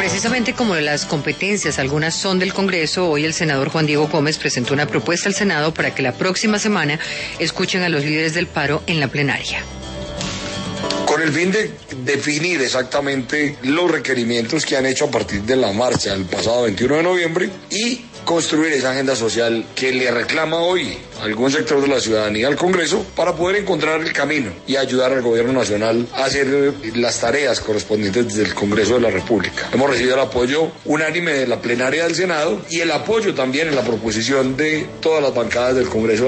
Precisamente como las competencias, algunas son del Congreso, hoy el senador Juan Diego Gómez presentó una propuesta al Senado para que la próxima semana escuchen a los líderes del paro en la plenaria. Con el fin de definir exactamente los requerimientos que han hecho a partir de la marcha el pasado 21 de noviembre y construir esa agenda social que le reclama hoy algún sector de la ciudadanía al Congreso para poder encontrar el camino y ayudar al gobierno nacional a hacer las tareas correspondientes desde el Congreso de la República. Hemos recibido el apoyo unánime de la plenaria del Senado y el apoyo también en la proposición de todas las bancadas del Congreso.